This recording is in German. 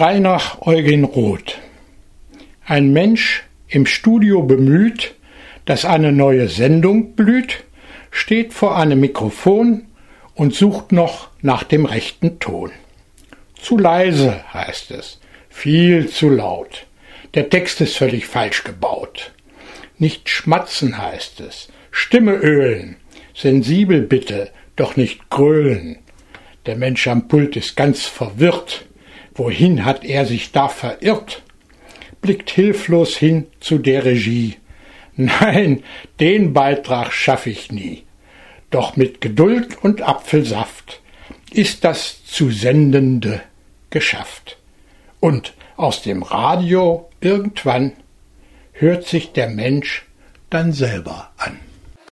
Frei nach Eugen Roth. Ein Mensch im Studio bemüht, dass eine neue Sendung blüht, steht vor einem Mikrofon und sucht noch nach dem rechten Ton. Zu leise, heißt es, viel zu laut. Der Text ist völlig falsch gebaut. Nicht schmatzen, heißt es, Stimme ölen, sensibel bitte, doch nicht grölen. Der Mensch am Pult ist ganz verwirrt. Wohin hat er sich da verirrt? Blickt hilflos hin zu der Regie. Nein, den Beitrag schaff ich nie. Doch mit Geduld und Apfelsaft ist das zu Sendende geschafft. Und aus dem Radio irgendwann hört sich der Mensch dann selber an.